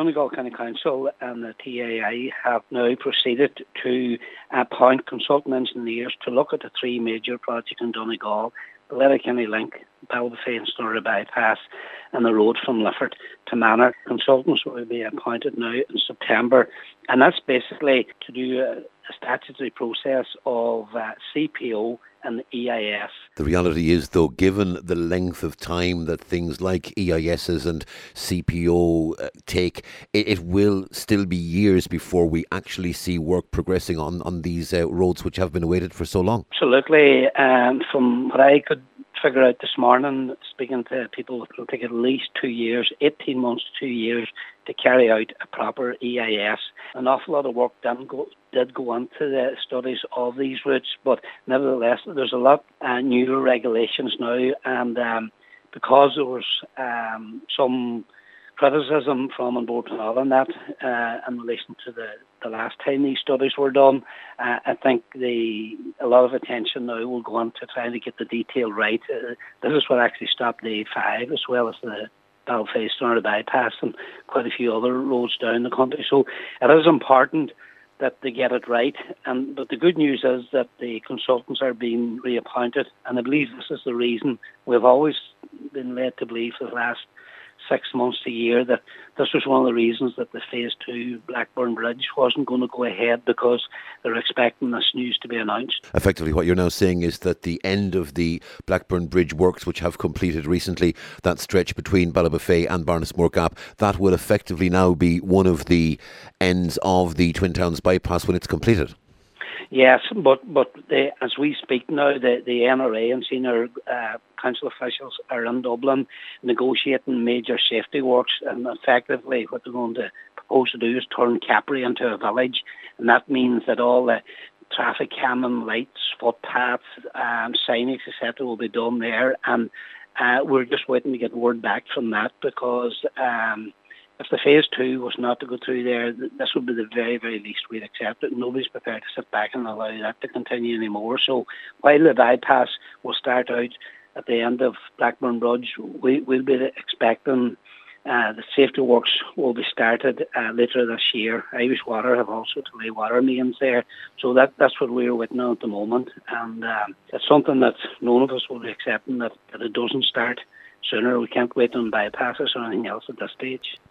Donegal County Council and the TAI have now proceeded to appoint consultant engineers to look at the three major projects in Donegal: the Letterkenny Link, Ballybofey and Snorri Bypass, and the road from Lifford to Manor. Consultants will be appointed now in September, and that's basically to do a statutory process of CPO and EIS. The reality is, though, given the length of time that things like EISs and CPO take, it will still be years before we actually see work progressing on these roads which have been awaited for so long. Absolutely. From what I could figure out this morning, speaking to people, it will take at least 2 years, 18 months to 2 years to carry out a proper EIS. An awful lot of work did go into the studies of these routes, but nevertheless, there's a lot newer regulations now, and because there was some criticism from An Bord Pleanála and that in relation to the last time these studies were done, I think a lot of attention now will go on to trying to get the detail right. This is what actually stopped the A5 as well as the Ballybofey Snorri Bypass and quite a few other roads down the country. So it is important that they get it right. But the good news is that the consultants are being reappointed, and I believe this is the reason we've always been led to believe for the last 6 months to a year that this was one of the reasons that the Phase 2 Blackburn Bridge wasn't going to go ahead, because they're expecting this news to be announced. Effectively, what you're now saying is that the end of the Blackburn Bridge works, which have completed recently, that stretch between Ballybofey and Barnesmore Gap, that will effectively now be one of the ends of the Twin Towns bypass when it's completed. Yes, but as we speak now, the NRA and senior council officials are in Dublin negotiating major safety works, and effectively what they're going to propose to do is turn Capri into a village, and that means that all the traffic calming lights, footpaths, signage, etc. will be done there, and we're just waiting to get word back from that, because if the Phase 2 was not to go through there, this would be the very, very least we'd accept it. Nobody's prepared to sit back and allow that to continue anymore. So while the bypass will start out at the end of Blackburn Bridge, we'll be expecting the safety works will be started later this year. Irish Water have also to lay water mains there. So that's what we're waiting on at the moment. And it's something that none of us will be accepting, that it doesn't start sooner. We can't wait on bypasses or anything else at this stage.